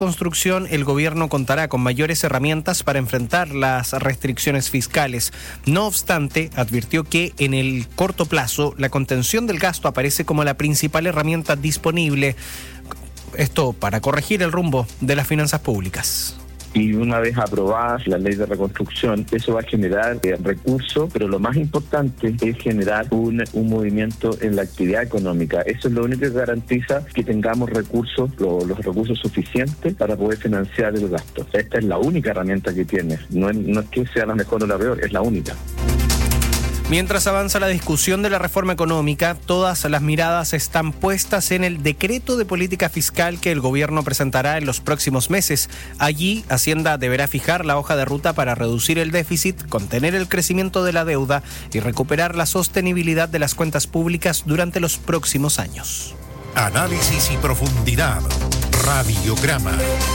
construcción, el gobierno contará con mayores herramientas para enfrentar las restricciones fiscales. No obstante, advirtió que en el corto plazo la contención del gasto aparece como la principal herramienta disponible. Esto para corregir el rumbo de las finanzas públicas. Y una vez aprobada la ley de reconstrucción, eso va a generar recursos, pero lo más importante es generar un movimiento en la actividad económica. Eso es lo único que garantiza que tengamos recursos, los recursos suficientes para poder financiar el gasto. Esta es la única herramienta que tiene. No es que sea la mejor o la peor, es la única. Mientras avanza la discusión de la reforma económica, todas las miradas están puestas en el decreto de política fiscal que el gobierno presentará en los próximos meses. Allí, Hacienda deberá fijar la hoja de ruta para reducir el déficit, contener el crecimiento de la deuda y recuperar la sostenibilidad de las cuentas públicas durante los próximos años. Análisis y profundidad. Radiograma.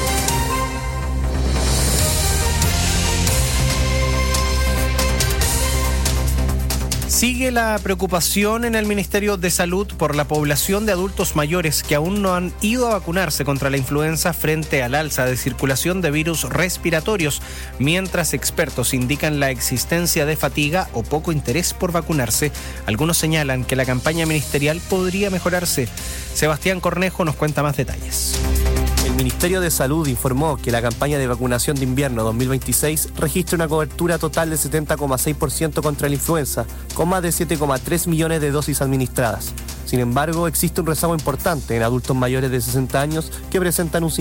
Sigue la preocupación en el Ministerio de Salud por la población de adultos mayores que aún no han ido a vacunarse contra la influenza frente al alza de circulación de virus respiratorios, mientras expertos indican la existencia de fatiga o poco interés por vacunarse. Algunos señalan que la campaña ministerial podría mejorarse. Sebastián Cornejo nos cuenta más detalles. El Ministerio de Salud informó que la campaña de vacunación de invierno 2026 registra una cobertura total de 70,6% contra la influenza, con más de 7,3 millones de dosis administradas. Sin embargo, existe un rezago importante en adultos mayores de 60 años que presentan un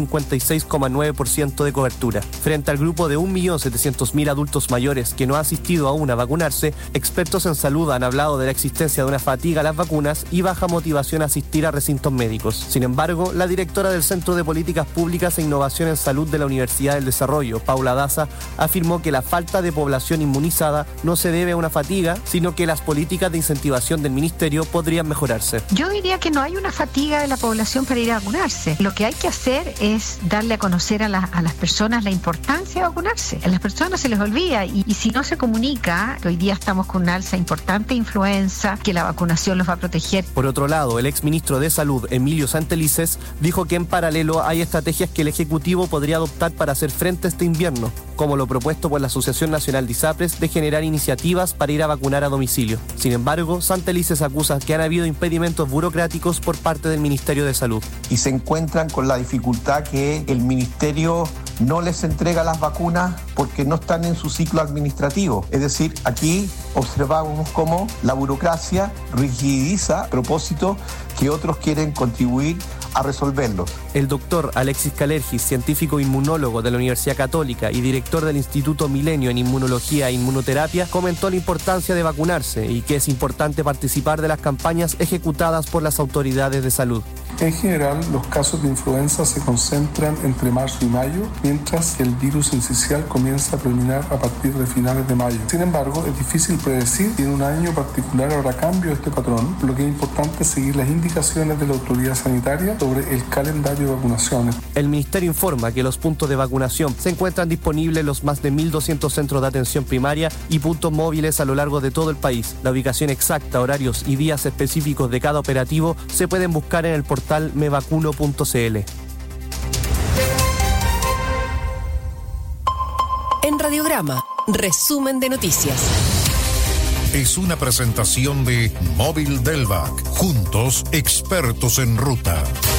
56,9% de cobertura. Frente al grupo de 1.700.000 adultos mayores que no ha asistido aún a vacunarse, expertos en salud han hablado de la existencia de una fatiga a las vacunas y baja motivación a asistir a recintos médicos. Sin embargo, la directora del Centro de Políticas Públicas e Innovación en Salud de la Universidad del Desarrollo, Paula Daza, afirmó que la falta de población inmunizada no se debe a una fatiga, sino que las políticas de incentivación del Ministerio podrían mejorarse. Yo diría que no hay una fatiga de la población para ir a vacunarse. Lo que hay que hacer es darle a conocer a las personas la importancia de vacunarse. A las personas se les olvida y si no se comunica, que hoy día estamos con una alza importante de influenza, que la vacunación los va a proteger. Por otro lado, el exministro de Salud, Emilio Santelices, dijo que en paralelo hay estrategias que el Ejecutivo podría adoptar para hacer frente a este invierno, como lo propuesto por la Asociación Nacional de ISAPRES de generar iniciativas para ir a vacunar a domicilio. Sin embargo, Santelices acusa que han habido impedimentos burocráticos por parte del Ministerio de Salud. Y se encuentran con la dificultad que el Ministerio no les entrega las vacunas porque no están en su ciclo administrativo. Es decir, aquí observamos cómo la burocracia rigidiza a propósito que otros quieren contribuir a resolverlos. El doctor Alexis Calergis, científico inmunólogo de la Universidad Católica y director del Instituto Milenio en Inmunología e Inmunoterapia, comentó la importancia de vacunarse y que es importante participar de las campañas ejecutadas por las autoridades de salud. En general, los casos de influenza se concentran entre marzo y mayo, mientras que el virus incisional comienza a predominar a partir de finales de mayo. Sin embargo, es difícil predecir si en un año particular habrá cambio de este patrón, por lo que es importante seguir las indicaciones de la autoridad sanitaria sobre el calendario de vacunaciones. El Ministerio informa que los puntos de vacunación se encuentran disponibles en los más de 1.200 centros de atención primaria y puntos móviles a lo largo de todo el país. La ubicación exacta, horarios y días específicos de cada operativo se pueden buscar en el portal mevacuno.cl. En Radiograma, resumen de noticias. Es una presentación de Móvil Delvac. Juntos, expertos en ruta.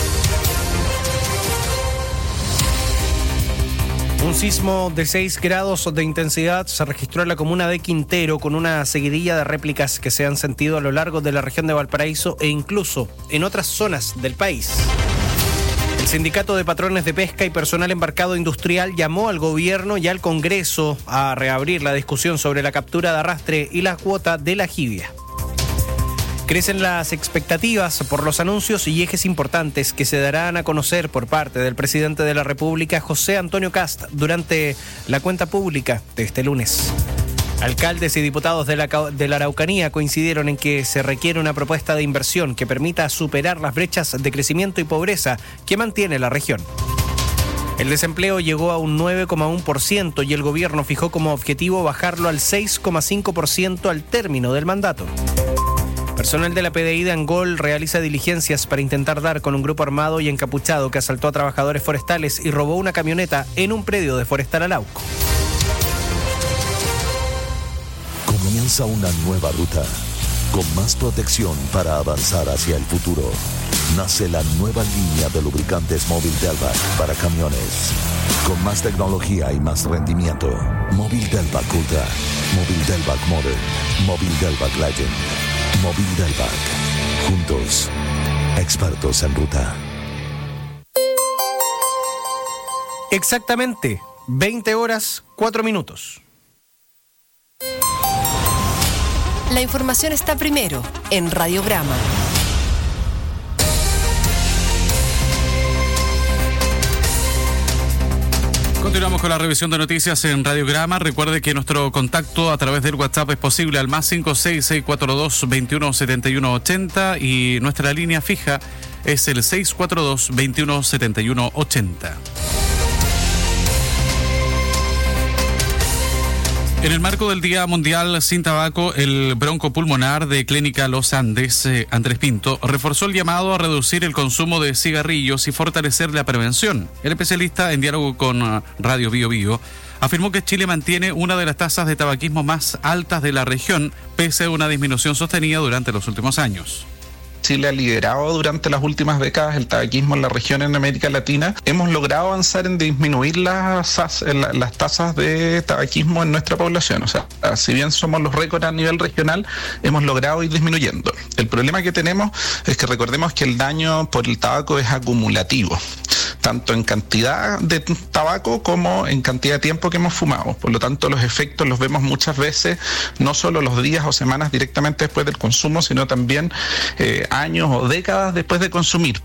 Un sismo de 6 grados de intensidad se registró en la comuna de Quintero, con una seguidilla de réplicas que se han sentido a lo largo de la región de Valparaíso e incluso en otras zonas del país. El Sindicato de Patrones de Pesca y Personal Embarcado Industrial llamó al gobierno y al Congreso a reabrir la discusión sobre la captura de arrastre y la cuota de la jibia. Crecen las expectativas por los anuncios y ejes importantes que se darán a conocer por parte del presidente de la República, José Antonio Kast, durante la cuenta pública de este lunes. Alcaldes y diputados de la Araucanía coincidieron en que se requiere una propuesta de inversión que permita superar las brechas de crecimiento y pobreza que mantiene la región. El desempleo llegó a un 9,1% y el gobierno fijó como objetivo bajarlo al 6,5% al término del mandato. Personal de la PDI de Angol realiza diligencias para intentar dar con un grupo armado y encapuchado que asaltó a trabajadores forestales y robó una camioneta en un predio de Forestal Arauco. Comienza una nueva ruta, con más protección para avanzar hacia el futuro. Nace la nueva línea de lubricantes Móvil Delvac para camiones. Con más tecnología y más rendimiento. Móvil Delvac Ultra, Móvil Delvac Modern, Móvil Delvac Legend, Móvil Delvac. Juntos, expertos en ruta. Exactamente, 20 horas, 4 minutos. La información está primero en Radiograma. Continuamos con la revisión de noticias en Radiograma. Recuerde que nuestro contacto a través del WhatsApp es posible al más 56642217180 y nuestra línea fija es el 642217180. En el marco del Día Mundial Sin Tabaco, el broncopulmonar de Clínica Los Andes, Andrés Pinto, reforzó el llamado a reducir el consumo de cigarrillos y fortalecer la prevención. El especialista, en diálogo con Radio Bio Bio, afirmó que Chile mantiene una de las tasas de tabaquismo más altas de la región, pese a una disminución sostenida durante los últimos años. Chile ha liderado durante las últimas décadas el tabaquismo en la región en América Latina. Hemos logrado avanzar en disminuir las tasas de tabaquismo en nuestra población. O sea, si bien somos los récords a nivel regional, hemos logrado ir disminuyendo. El problema que tenemos es que recordemos que el daño por el tabaco es acumulativo, tanto en cantidad de tabaco como en cantidad de tiempo que hemos fumado. Por lo tanto, los efectos los vemos muchas veces, no solo los días o semanas directamente después del consumo, sino también años o décadas después de consumir.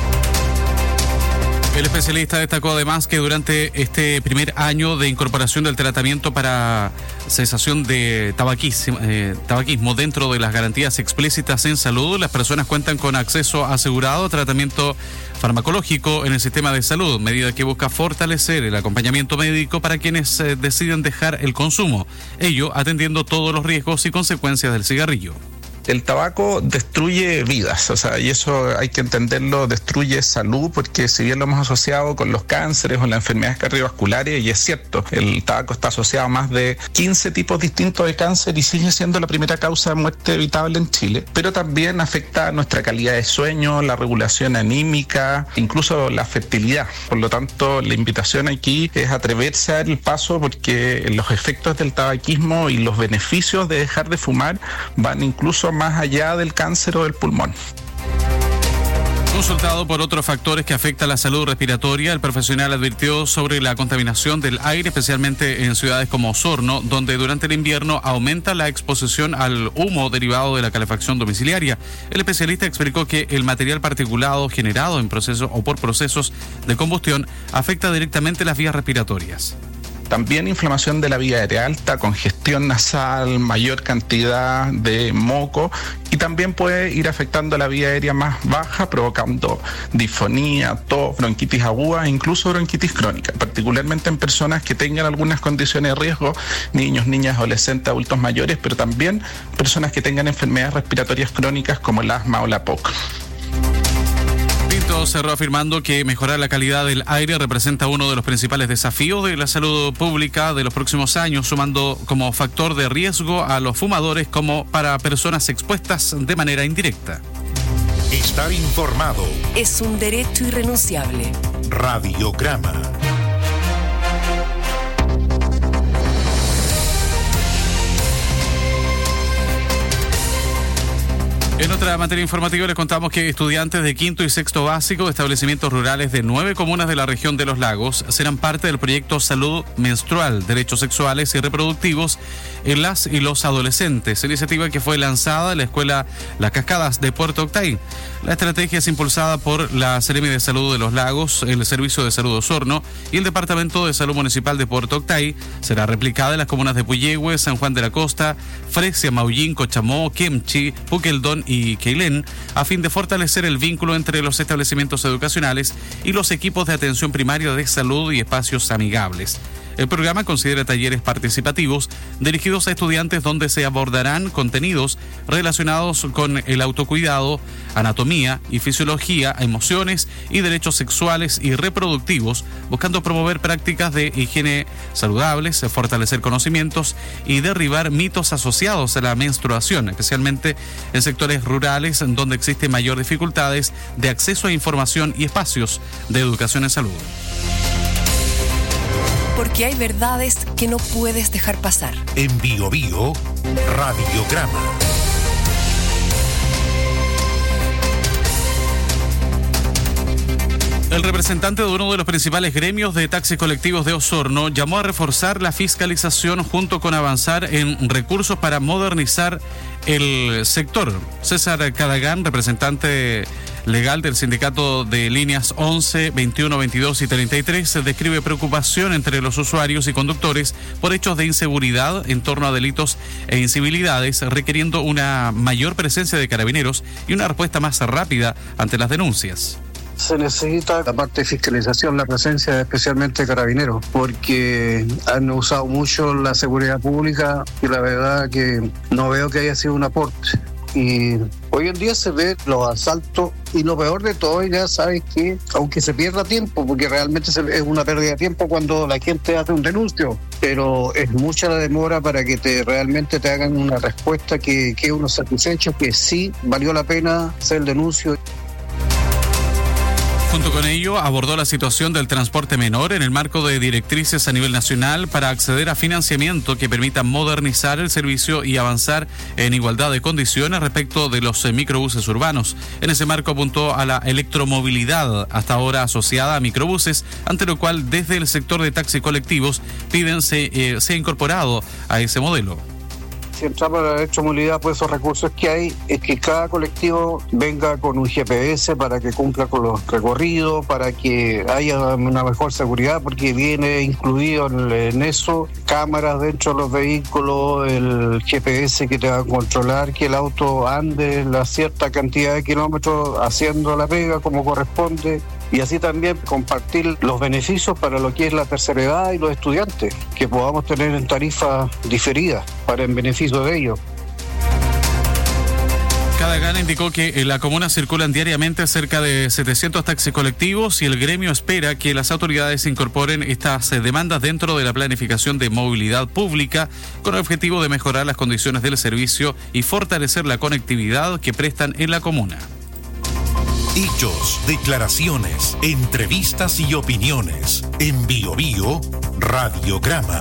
El especialista destacó además que durante este primer año de incorporación del tratamiento para cesación de tabaquismo dentro de las garantías explícitas en salud, las personas cuentan con acceso asegurado a tratamiento farmacológico en el sistema de salud, medida que busca fortalecer el acompañamiento médico para quienes deciden dejar el consumo, ello atendiendo todos los riesgos y consecuencias del cigarrillo. El tabaco destruye vidas, o sea, y eso hay que entenderlo, destruye salud, porque si bien lo hemos asociado con los cánceres o las enfermedades cardiovasculares, y es cierto, el tabaco está asociado a más de 15 tipos distintos de cáncer y sigue siendo la primera causa de muerte evitable en Chile, pero también afecta nuestra calidad de sueño, la regulación anímica, incluso la fertilidad. Por lo tanto, la invitación aquí es atreverse a dar el paso, porque los efectos del tabaquismo y los beneficios de dejar de fumar van incluso más allá del cáncer o del pulmón. Consultado por otros factores que afectan la salud respiratoria, el profesional advirtió sobre la contaminación del aire, especialmente en ciudades como Osorno, donde durante el invierno aumenta la exposición al humo derivado de la calefacción domiciliaria. El especialista explicó que el material particulado generado en procesos o por procesos de combustión afecta directamente las vías respiratorias. También inflamación de la vía aérea alta, congestión nasal, mayor cantidad de moco, y también puede ir afectando la vía aérea más baja, provocando disfonía, tos, bronquitis aguda e incluso bronquitis crónica, particularmente en personas que tengan algunas condiciones de riesgo, niños, niñas, adolescentes, adultos mayores, pero también personas que tengan enfermedades respiratorias crónicas como el asma o la POC. Pinto cerró afirmando que mejorar la calidad del aire representa uno de los principales desafíos de la salud pública de los próximos años, sumando como factor de riesgo a los fumadores como para personas expuestas de manera indirecta. Estar informado es un derecho irrenunciable. Radiograma. En otra materia informativa les contamos que estudiantes de quinto y sexto básico de establecimientos rurales de 9 comunas de la región de Los Lagos serán parte del proyecto Salud Menstrual, Derechos Sexuales y Reproductivos en las y los adolescentes, iniciativa que fue lanzada en la escuela Las Cascadas de Puerto Octay. La estrategia es impulsada por la Seremi de Salud de Los Lagos, el Servicio de Salud Osorno y el Departamento de Salud Municipal de Puerto Octay. Será replicada en las comunas de Puyehue, San Juan de la Costa, Fresia, Maullín, Cochamó, Kemchi, Puqueldón y Queilén, a fin de fortalecer el vínculo entre los establecimientos educacionales y los equipos de atención primaria de salud y espacios amigables. El programa considera talleres participativos dirigidos a estudiantes donde se abordarán contenidos relacionados con el autocuidado, anatomía y fisiología, emociones y derechos sexuales y reproductivos, buscando promover prácticas de higiene saludables, fortalecer conocimientos y derribar mitos asociados a la menstruación, especialmente en sectores rurales donde existen mayores dificultades de acceso a información y espacios de educación en salud. Porque hay verdades que no puedes dejar pasar. En Bio Bio, Radiograma. El representante de uno de los principales gremios de taxis colectivos de Osorno llamó a reforzar la fiscalización junto con avanzar en recursos para modernizar el sector. César Cadagán, representante legal del sindicato de líneas 11, 21, 22 y 33, describe preocupación entre los usuarios y conductores por hechos de inseguridad en torno a delitos e incivilidades, requiriendo una mayor presencia de carabineros y una respuesta más rápida ante las denuncias. Se necesita la parte de fiscalización, la presencia especialmente de carabineros, porque han usado mucho la seguridad pública y la verdad que no veo que haya sido un aporte. Y hoy en día se ve los asaltos y lo peor de todo, ya sabes que aunque se pierda tiempo, porque realmente es una pérdida de tiempo cuando la gente hace un denuncio, pero es mucha la demora para que realmente te hagan una respuesta que uno satisfecho, que sí valió la pena hacer el denuncio. Junto con ello, abordó la situación del transporte menor en el marco de directrices a nivel nacional para acceder a financiamiento que permita modernizar el servicio y avanzar en igualdad de condiciones respecto de los microbuses urbanos. En ese marco apuntó a la electromovilidad, hasta ahora asociada a microbuses, ante lo cual desde el sector de taxis colectivos piden sea incorporado a ese modelo. Si entramos a la electromovilidad, pues esos recursos que hay es que cada colectivo venga con un GPS para que cumpla con los recorridos, para que haya una mejor seguridad, porque viene incluido en eso cámaras dentro de los vehículos, el GPS que te va a controlar que el auto ande la cierta cantidad de kilómetros haciendo la pega como corresponde. Y así también compartir los beneficios para lo que es la tercera edad y los estudiantes, que podamos tener en tarifas diferidas para en beneficio de ellos. Cadagán indicó que en la comuna circulan diariamente cerca de 700 taxis colectivos y el gremio espera que las autoridades incorporen estas demandas dentro de la planificación de movilidad pública con el objetivo de mejorar las condiciones del servicio y fortalecer la conectividad que prestan en la comuna. Hechos, declaraciones, entrevistas y opiniones. En Bio Bio, Radiograma.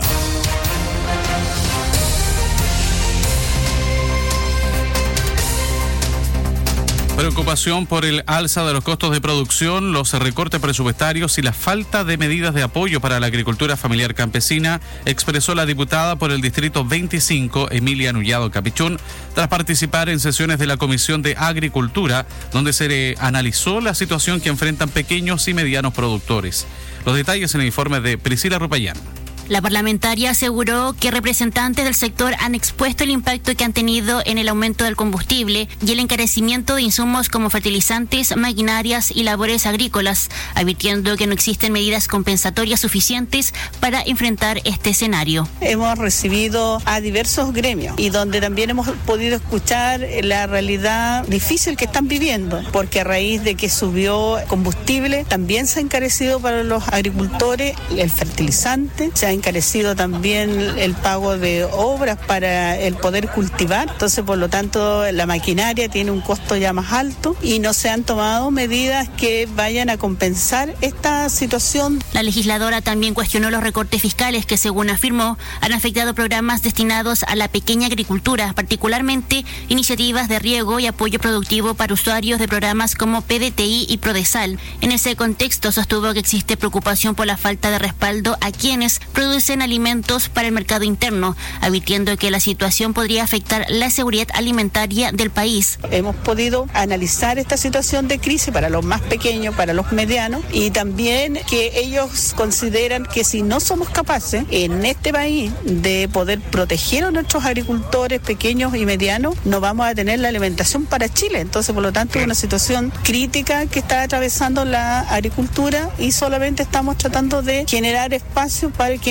Preocupación por el alza de los costos de producción, los recortes presupuestarios y la falta de medidas de apoyo para la agricultura familiar campesina, expresó la diputada por el Distrito 25, Emilia Nullado Capichún, tras participar en sesiones de la Comisión de Agricultura, donde se analizó la situación que enfrentan pequeños y medianos productores. Los detalles en el informe de Priscila Rupayán. La parlamentaria aseguró que representantes del sector han expuesto el impacto que han tenido en el aumento del combustible y el encarecimiento de insumos como fertilizantes, maquinarias y labores agrícolas, advirtiendo que no existen medidas compensatorias suficientes para enfrentar este escenario. Hemos recibido a diversos gremios y donde también hemos podido escuchar la realidad difícil que están viviendo, porque a raíz de que subió combustible también se ha encarecido para los agricultores el fertilizante, se ha encarecido también el pago de obras para el poder cultivar, entonces por lo tanto la maquinaria tiene un costo ya más alto y no se han tomado medidas que vayan a compensar esta situación. La legisladora también cuestionó los recortes fiscales que, según afirmó, han afectado programas destinados a la pequeña agricultura, particularmente iniciativas de riego y apoyo productivo para usuarios de programas como PDTI y Prodesal. En ese contexto sostuvo que existe preocupación por la falta de respaldo a quienes producen alimentos para el mercado interno, advirtiendo que la situación podría afectar la seguridad alimentaria del país. Hemos podido analizar esta situación de crisis para los más pequeños, para los medianos, y también que ellos consideran que si no somos capaces en este país de poder proteger a nuestros agricultores pequeños y medianos, no vamos a tener la alimentación para Chile. Entonces, por lo tanto, es una situación crítica que está atravesando la agricultura y solamente estamos tratando de generar espacio para quienes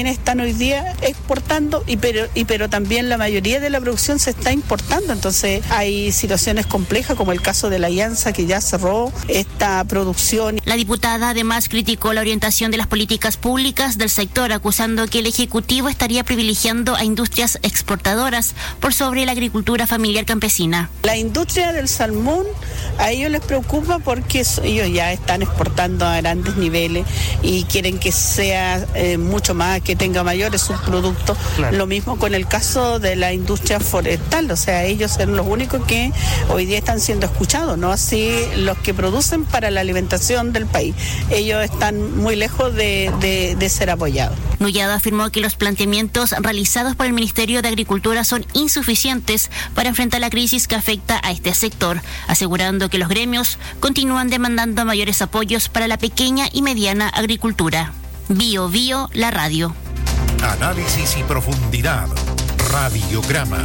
también están hoy día exportando, pero también la mayoría de la producción se está importando. Entonces hay situaciones complejas como el caso de la Alianza, que ya cerró esta producción. La diputada además criticó la orientación de las políticas públicas del sector, acusando que el Ejecutivo estaría privilegiando a industrias exportadoras por sobre la agricultura familiar campesina. La industria del salmón a ellos les preocupa porque ellos ya están exportando a grandes niveles y quieren que sea mucho más, que tenga mayores subproductos. Claro. Lo mismo con el caso de la industria forestal, o sea, ellos son los únicos que hoy día están siendo escuchados, no así los que producen para la alimentación del país. Ellos están muy lejos de ser apoyados. Nullado afirmó que los planteamientos realizados por el Ministerio de Agricultura son insuficientes para enfrentar la crisis que afecta a este sector, asegurando que los gremios continúan demandando mayores apoyos para la pequeña y mediana agricultura. Bio Bio, la radio. Análisis y profundidad. Radiograma.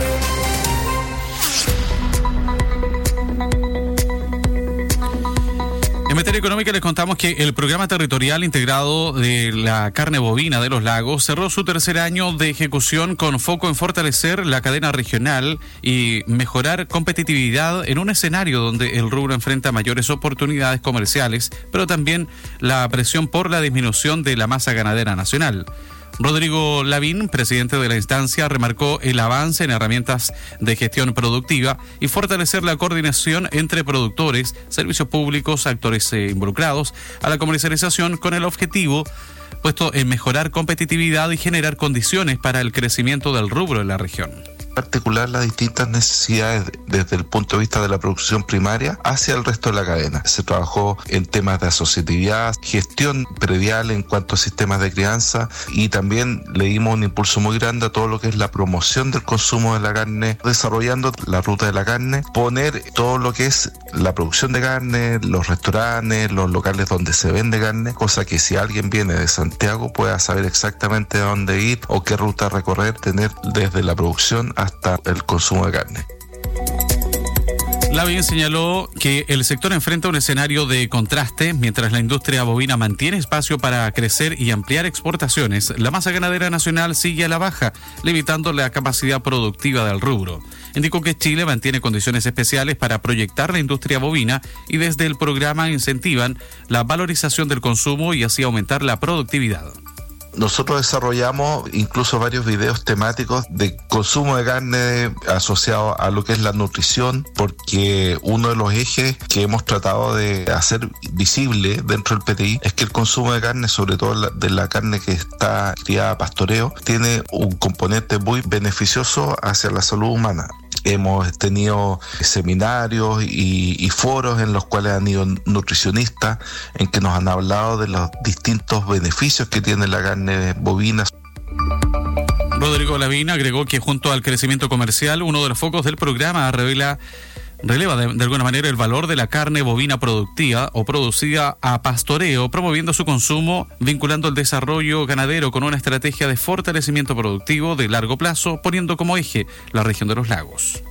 En materia económica les contamos que el Programa Territorial Integrado de la Carne Bovina de los Lagos cerró su tercer año de ejecución con foco en fortalecer la cadena regional y mejorar competitividad en un escenario donde el rubro enfrenta mayores oportunidades comerciales, pero también la presión por la disminución de la masa ganadera nacional. Rodrigo Lavín, presidente de la instancia, remarcó el avance en herramientas de gestión productiva y fortalecer la coordinación entre productores, servicios públicos, actores involucrados a la comercialización con el objetivo puesto en mejorar competitividad y generar condiciones para el crecimiento del rubro en la región. Particular las distintas necesidades desde el punto de vista de la producción primaria hacia el resto de la cadena. Se trabajó en temas de asociatividad, gestión predial en cuanto a sistemas de crianza y también le dimos un impulso muy grande a todo lo que es la promoción del consumo de la carne, desarrollando la ruta de la carne, poner todo lo que es la producción de carne, los restaurantes, los locales donde se vende carne, cosa que si alguien viene de Santiago pueda saber exactamente a dónde ir o qué ruta recorrer, tener desde la producción hasta el consumo de carne. Lavín señaló que el sector enfrenta un escenario de contraste. Mientras la industria bovina mantiene espacio para crecer y ampliar exportaciones, la masa ganadera nacional sigue a la baja, limitando la capacidad productiva del rubro. Indicó que Chile mantiene condiciones especiales para proyectar la industria bovina y desde el programa incentivan la valorización del consumo y así aumentar la productividad. Nosotros desarrollamos incluso varios videos temáticos de consumo de carne asociado a lo que es la nutrición, porque uno de los ejes que hemos tratado de hacer visible dentro del PTI es que el consumo de carne, sobre todo de la carne que está criada a pastoreo, tiene un componente muy beneficioso hacia la salud humana. Hemos tenido seminarios y foros en los cuales han ido nutricionistas en que nos han hablado de los distintos beneficios que tiene la carne bovina. Rodrigo Lavín agregó que junto al crecimiento comercial, uno de los focos del programa releva de alguna manera el valor de la carne bovina productiva o producida a pastoreo, promoviendo su consumo, vinculando el desarrollo ganadero con una estrategia de fortalecimiento productivo de largo plazo, poniendo como eje la región de los lagos.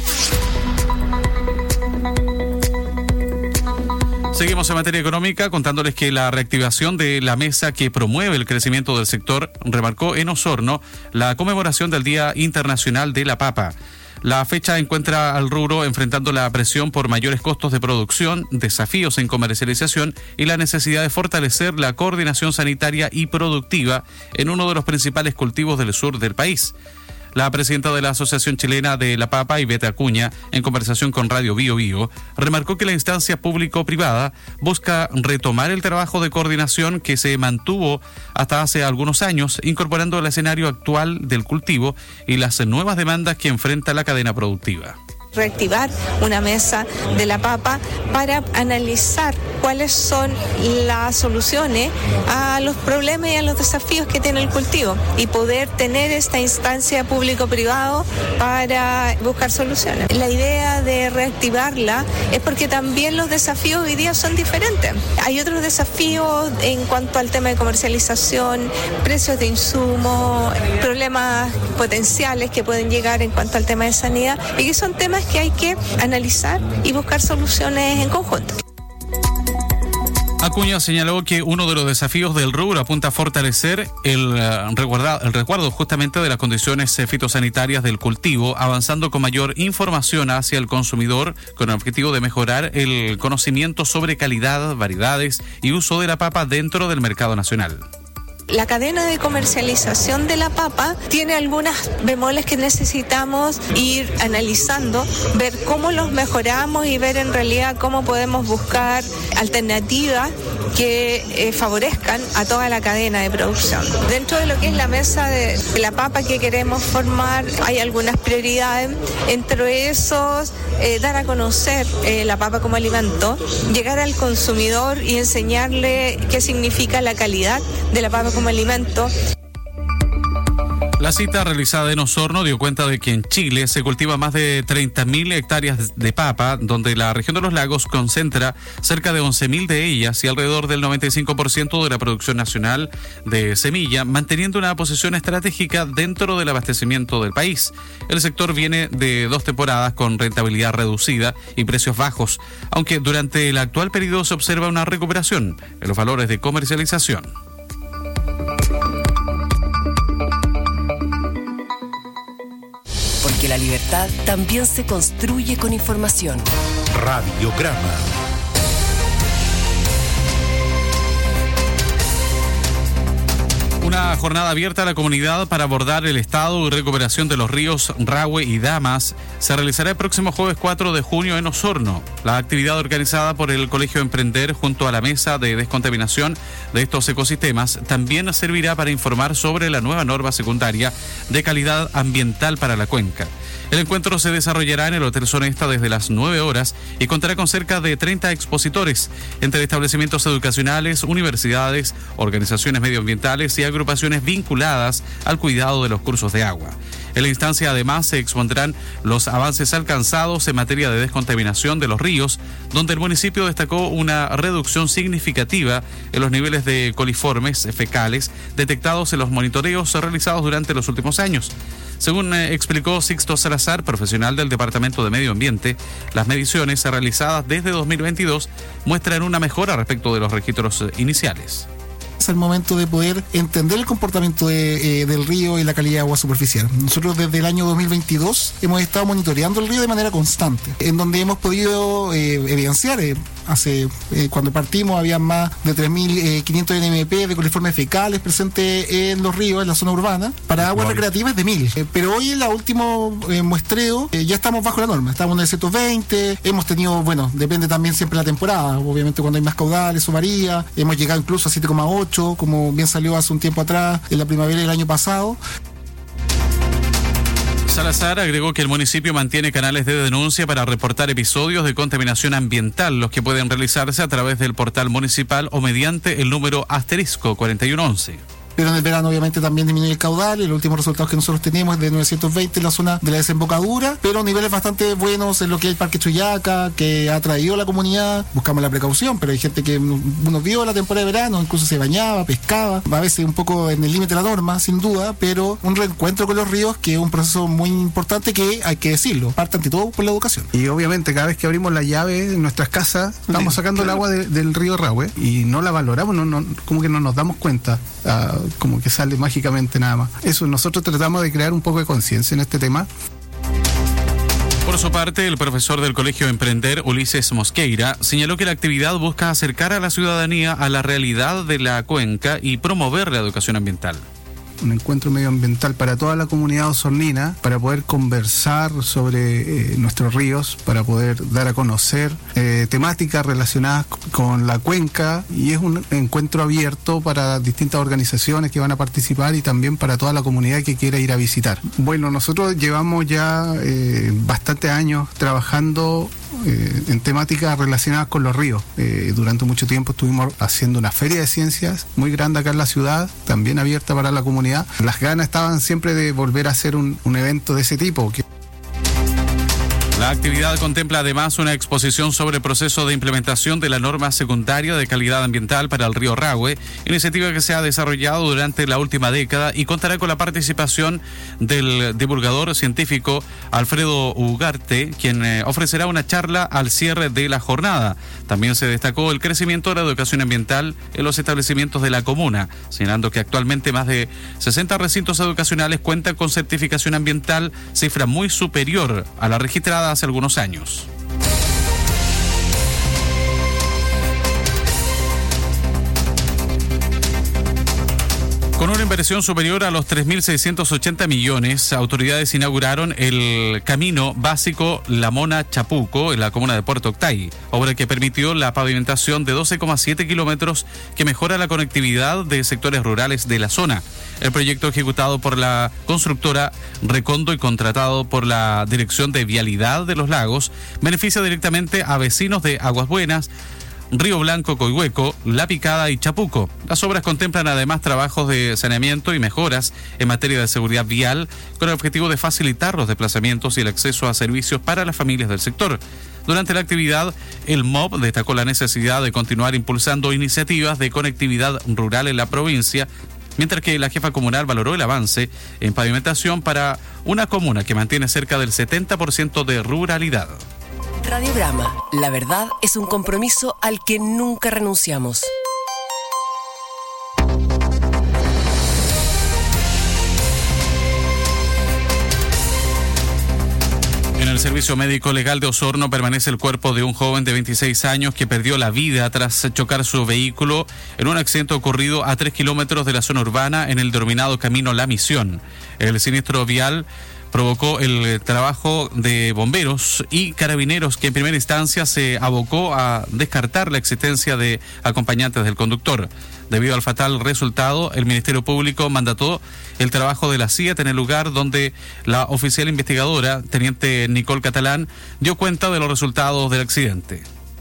Seguimos en materia económica contándoles que la reactivación de la mesa que promueve el crecimiento del sector remarcó en Osorno la conmemoración del Día Internacional de la Papa. La fecha encuentra al rubro enfrentando la presión por mayores costos de producción, desafíos en comercialización y la necesidad de fortalecer la coordinación sanitaria y productiva en uno de los principales cultivos del sur del país. La presidenta de la Asociación Chilena de la Papa, Ivette Acuña, en conversación con Radio Bio Bio, remarcó que la instancia público-privada busca retomar el trabajo de coordinación que se mantuvo hasta hace algunos años, incorporando el escenario actual del cultivo y las nuevas demandas que enfrenta la cadena productiva. Reactivar una mesa de la papa para analizar cuáles son las soluciones a los problemas y a los desafíos que tiene el cultivo y poder tener esta instancia público-privado para buscar soluciones. La idea de reactivarla es porque también los desafíos hoy día son diferentes. Hay otros desafíos en cuanto al tema de comercialización, precios de insumos, problemas potenciales que pueden llegar en cuanto al tema de sanidad y que son temas que hay que analizar y buscar soluciones en conjunto. Acuña señaló que uno de los desafíos del rubro apunta a fortalecer el resguardo justamente de las condiciones fitosanitarias del cultivo, avanzando con mayor información hacia el consumidor con el objetivo de mejorar el conocimiento sobre calidad, variedades y uso de la papa dentro del mercado nacional. La cadena de comercialización de la papa tiene algunas bemoles que necesitamos ir analizando, ver cómo los mejoramos y ver en realidad cómo podemos buscar alternativas que favorezcan a toda la cadena de producción. Dentro de lo que es la mesa de la papa que queremos formar hay algunas prioridades, entre esos dar a conocer la papa como alimento, llegar al consumidor y enseñarle qué significa la calidad de la papa como alimento. La cita realizada en Osorno dio cuenta de que en Chile se cultiva más de 30.000 hectáreas de papa, donde la región de los lagos concentra cerca de 11.000 de ellas y alrededor del 95% de la producción nacional de semilla, manteniendo una posición estratégica dentro del abastecimiento del país. El sector viene de 2 temporadas con rentabilidad reducida y precios bajos, aunque durante el actual periodo se observa una recuperación en los valores de comercialización. Porque la libertad también se construye con información. Radiograma. Una jornada abierta a la comunidad para abordar el estado y recuperación de los ríos Rahue y Damas se realizará el próximo jueves 4 de junio en Osorno. La actividad organizada por el Colegio Emprender junto a la Mesa de Descontaminación de estos ecosistemas también servirá para informar sobre la nueva norma secundaria de calidad ambiental para la cuenca. El encuentro se desarrollará en el Hotel Sonesta desde las 9 horas y contará con cerca de 30 expositores entre establecimientos educacionales, universidades, organizaciones medioambientales y agrupaciones vinculadas al cuidado de los cursos de agua. En la instancia además se expondrán los avances alcanzados en materia de descontaminación de los ríos, donde el municipio destacó una reducción significativa en los niveles de coliformes fecales detectados en los monitoreos realizados durante los últimos años. Según explicó Sixto Salazar, profesional del Departamento de Medio Ambiente, las mediciones realizadas desde 2022 muestran una mejora respecto de los registros iniciales. Es el momento de poder entender el comportamiento del río y la calidad de agua superficial. Nosotros desde el año 2022 hemos estado monitoreando el río de manera constante, en donde hemos podido evidenciar, cuando partimos había más de 3.500 NMP de coliformes fecales presentes en los ríos, en la zona urbana. Para aguas recreativas de 1.000. Pero hoy en el último muestreo ya estamos bajo la norma, estamos en el 120, hemos tenido, depende también siempre de la temporada, obviamente cuando hay más caudales eso varía, hemos llegado incluso a 7,8, como bien salió hace un tiempo atrás, en la primavera del año pasado. Salazar agregó que el municipio mantiene canales de denuncia para reportar episodios de contaminación ambiental, los que pueden realizarse a través del portal municipal o mediante el número *4111. Pero en el verano obviamente también disminuye el caudal y los últimos resultados que nosotros tenemos es de 920 en la zona de la desembocadura, pero niveles bastante buenos en lo que es el Parque Chuyaca, que ha atraído a la comunidad. Buscamos la precaución, pero hay gente que uno vio la temporada de verano, incluso se bañaba, pescaba, a veces un poco en el límite de la norma, sin duda, pero un reencuentro con los ríos que es un proceso muy importante que hay que decirlo, parte ante todo por la educación. Y obviamente cada vez que abrimos la llave en nuestras casas, estamos sacando el agua del río Rahue y no la valoramos, como que no nos damos cuenta. Como que sale mágicamente nada más. Eso, nosotros tratamos de crear un poco de conciencia en este tema. Por su parte, el profesor del Colegio Emprender, Ulises Mosqueira, señaló que la actividad busca acercar a la ciudadanía a la realidad de la cuenca y promover la educación ambiental. Un encuentro medioambiental para toda la comunidad osornina, para poder conversar sobre nuestros ríos, para poder dar a conocer temáticas relacionadas con la cuenca, y es un encuentro abierto para distintas organizaciones que van a participar y también para toda la comunidad que quiera ir a visitar. Bueno, nosotros llevamos ya bastantes años trabajando en temáticas relacionadas con los ríos. Durante mucho tiempo estuvimos haciendo una feria de ciencias muy grande acá en la ciudad, también abierta para la comunidad. Las ganas estaban siempre de volver a hacer un evento de ese tipo. La La actividad contempla además una exposición sobre el proceso de implementación de la norma secundaria de calidad ambiental para el río Rahue, iniciativa que se ha desarrollado durante la última década y contará con la participación del divulgador científico Alfredo Ugarte, quien ofrecerá una charla al cierre de la jornada. También se destacó el crecimiento de la educación ambiental en los establecimientos de la comuna, señalando que actualmente más de 60 recintos educacionales cuentan con certificación ambiental, cifra muy superior a la registrada hace algunos años. Con una inversión superior a los 3.680 millones, autoridades inauguraron el camino básico La Mona-Chapuco en la comuna de Puerto Octay, obra que permitió la pavimentación de 12,7 kilómetros que mejora la conectividad de sectores rurales de la zona. El proyecto, ejecutado por la constructora Recondo y contratado por la Dirección de Vialidad de los Lagos, beneficia directamente a vecinos de Aguas Buenas, Río Blanco, Coihueco, La Picada y Chapuco. Las obras contemplan además trabajos de saneamiento y mejoras en materia de seguridad vial, con el objetivo de facilitar los desplazamientos y el acceso a servicios para las familias del sector. Durante la actividad, el MOB destacó la necesidad de continuar impulsando iniciativas de conectividad rural en la provincia, mientras que la jefa comunal valoró el avance en pavimentación para una comuna que mantiene cerca del 70% de ruralidad. Radiograma, la verdad es un compromiso al que nunca renunciamos. En el Servicio Médico Legal de Osorno permanece el cuerpo de un joven de 26 años que perdió la vida tras chocar su vehículo en un accidente ocurrido a 3 kilómetros de la zona urbana en el denominado Camino La Misión. El siniestro vial provocó el trabajo de bomberos y carabineros, que en primera instancia se abocó a descartar la existencia de acompañantes del conductor. Debido al fatal resultado, el Ministerio Público mandató el trabajo de la CIAT en el lugar, donde la oficial investigadora, teniente Nicole Catalán, dio cuenta de los resultados del accidente.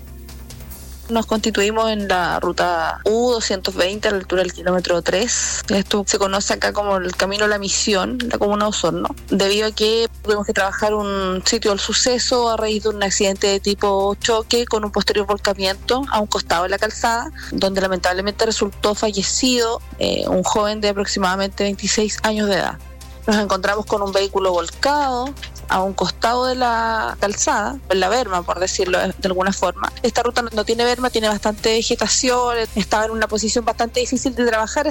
Nos constituimos en la ruta U220 a la altura del kilómetro 3. Esto se conoce acá como el Camino La Misión, la comuna de Osorno, debido a que tuvimos que trabajar un sitio del suceso a raíz de un accidente de tipo choque con un posterior volcamiento a un costado de la calzada, donde lamentablemente resultó fallecido un joven de aproximadamente 26 años de edad. Nos encontramos con un vehículo volcado a un costado de la calzada, en la berma, por decirlo de alguna forma. Esta ruta no tiene berma, tiene bastante vegetación, estaba en una posición bastante difícil de trabajar.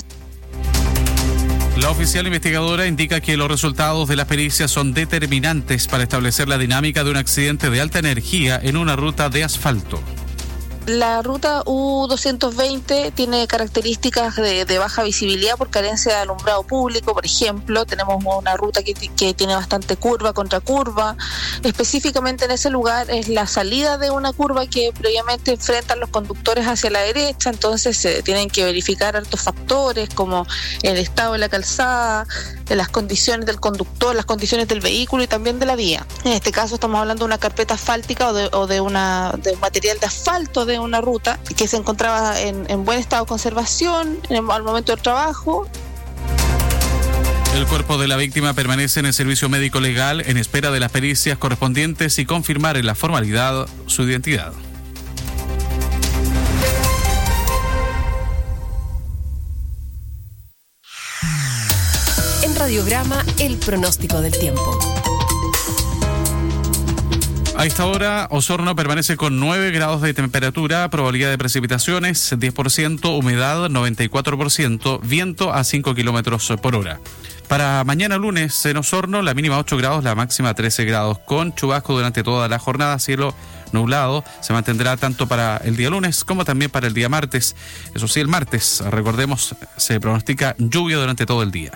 La oficial investigadora indica que los resultados de las pericias son determinantes para establecer la dinámica de un accidente de alta energía en una ruta de asfalto. La ruta U220 tiene características de baja visibilidad por carencia de alumbrado público, por ejemplo. Tenemos una ruta que tiene bastante curva contra curva. Específicamente en ese lugar es la salida de una curva que previamente enfrentan los conductores hacia la derecha, entonces se tienen que verificar altos factores como el estado de la calzada, las condiciones del conductor, las condiciones del vehículo y también de la vía. En este caso estamos hablando de una carpeta asfáltica o de un material de asfalto de una ruta que se encontraba en buen estado de conservación al momento del trabajo. El cuerpo de la víctima permanece en el servicio médico legal en espera de las pericias correspondientes y confirmar en la formalidad su identidad. En Radiograma, el pronóstico del tiempo. A esta hora, Osorno permanece con 9 grados de temperatura, probabilidad de precipitaciones 10%, humedad 94%, viento a 5 kilómetros por hora. Para mañana lunes en Osorno, la mínima 8 grados, la máxima 13 grados, con chubasco durante toda la jornada, cielo nublado. Se mantendrá tanto para el día lunes como también para el día martes. Eso sí, el martes, recordemos, se pronostica lluvia durante todo el día.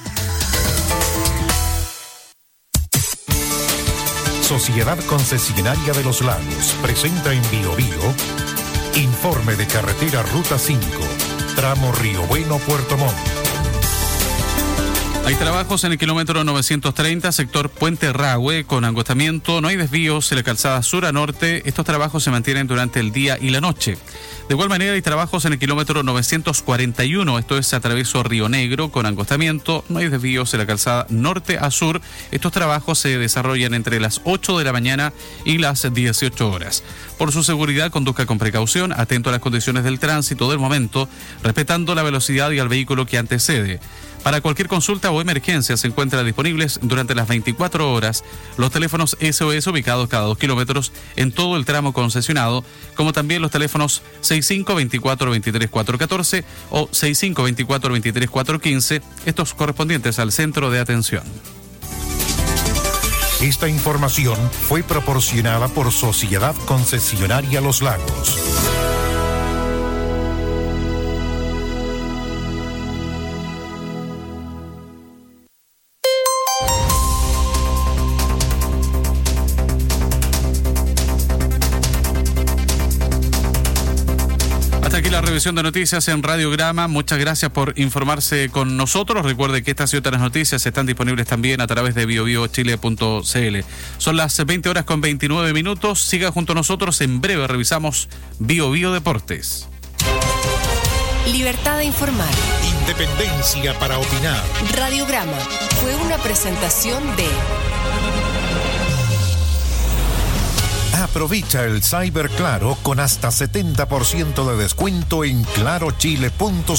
Sociedad Concesionaria de los Lagos presenta en Biobío informe de carretera Ruta 5, tramo Río Bueno, Puerto Montt. Hay trabajos en el kilómetro 930, sector Puente Rahue, con angostamiento. No hay desvíos en la calzada sur a norte. Estos trabajos se mantienen durante el día y la noche. De igual manera, hay trabajos en el kilómetro 941, esto es a travieso Río Negro, con angostamiento. No hay desvíos en la calzada norte a sur. Estos trabajos se desarrollan entre las 8 de la mañana y las 18 horas. Por su seguridad, conduzca con precaución, atento a las condiciones del tránsito del momento, respetando la velocidad y al vehículo que antecede. Para cualquier consulta o emergencia se encuentran disponibles durante las 24 horas los teléfonos SOS ubicados cada 2 kilómetros en todo el tramo concesionado, como también los teléfonos 6524-23414 o 6524-23415, estos correspondientes al centro de atención. Esta información fue proporcionada por Sociedad Concesionaria Los Lagos. Aquí la revisión de noticias en Radiograma. Muchas gracias por informarse con nosotros. Recuerde que estas y otras noticias están disponibles también a través de biobiochile.cl. Son las 20 horas con 29 minutos. Siga junto a nosotros. En breve revisamos Bio Deportes. Libertad de informar. Independencia para opinar. Radiograma fue una presentación de... Aprovecha el Cyber Claro con hasta 70% de descuento en clarochile.cl.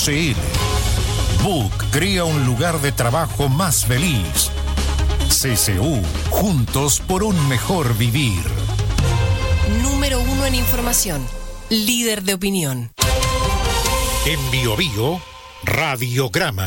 Book crea un lugar de trabajo más feliz. CCU, juntos por un mejor vivir. Número 1 en información, líder de opinión. En Bio Radiograma.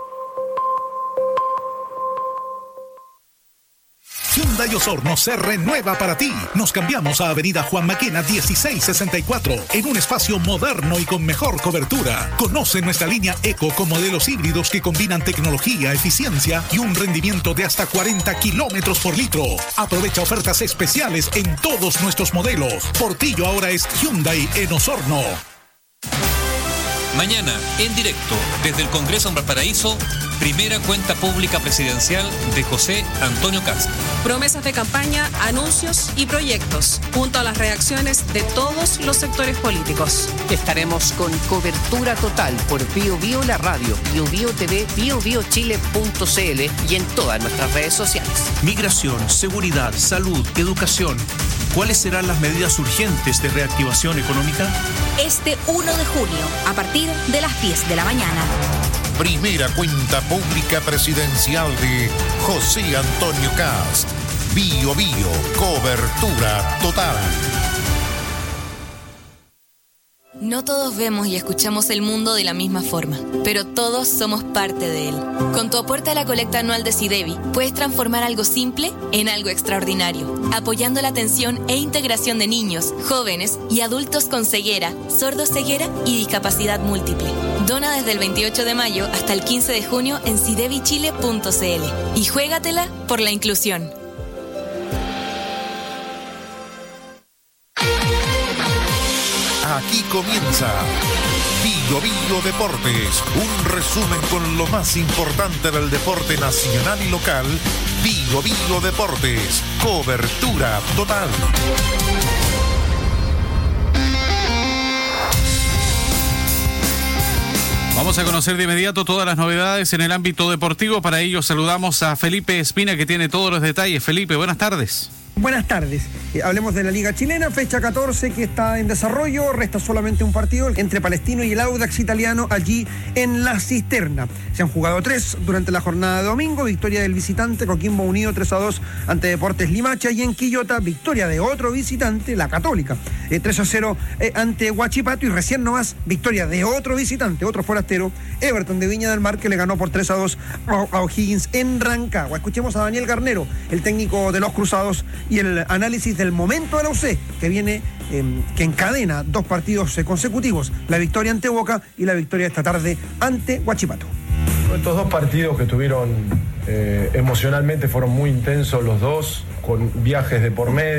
Hyundai Osorno se renueva para ti. Nos cambiamos a Avenida Juan Maquena 1664 en un espacio moderno y con mejor cobertura. Conoce nuestra línea Eco con modelos híbridos que combinan tecnología, eficiencia y un rendimiento de hasta 40 kilómetros por litro. Aprovecha ofertas especiales en todos nuestros modelos. Portillo ahora es Hyundai en Osorno. Mañana, en directo, desde el Congreso en Valparaíso, primera cuenta pública presidencial de José Antonio Cast. Promesas de campaña, anuncios y proyectos, junto a las reacciones de todos los sectores políticos. Estaremos con cobertura total por Bio la radio, Bio TV, biobiochile.cl y en todas nuestras redes sociales. Migración, seguridad, salud, educación. ¿Cuáles serán las medidas urgentes de reactivación económica? Este 1 de junio, a partir de las 10 de la mañana. Primera cuenta pública presidencial de José Antonio Cast. Bio, cobertura total. No todos vemos y escuchamos el mundo de la misma forma, pero todos somos parte de él. Con tu aporte a la colecta anual de SIDEVI, puedes transformar algo simple en algo extraordinario, apoyando la atención e integración de niños, jóvenes y adultos con ceguera, sordoceguera y discapacidad múltiple. Dona desde el 28 de mayo hasta el 15 de junio en sidevichile.cl y juégatela por la inclusión. Aquí comienza Bio Deportes, un resumen con lo más importante del deporte nacional y local. Bio Deportes, cobertura total. Vamos a conocer de inmediato todas las novedades en el ámbito deportivo. Para ello saludamos a Felipe Espina, que tiene todos los detalles. Felipe, buenas tardes. Buenas tardes. Hablemos de la Liga Chilena, fecha 14 que está en desarrollo. Resta solamente un partido entre Palestino y el Audax Italiano allí en La Cisterna. Se han jugado 3 durante la jornada de domingo. Victoria del visitante Coquimbo Unido 3-2 ante Deportes Limacha, y en Quillota victoria de otro visitante, la Católica, 3-0 ante Huachipato, y recién nomás victoria de otro visitante, otro forastero, Everton de Viña del Mar, que le ganó por 3-2 a O'Higgins en Rancagua. Escuchemos a Daniel Garnero, el técnico de los Cruzados, y el análisis del momento de la UC, que viene, que encadena 2 partidos consecutivos, la victoria ante Boca y la victoria esta tarde ante Huachipato. Estos 2 partidos que tuvieron emocionalmente fueron muy intensos los dos, con viajes de por medio.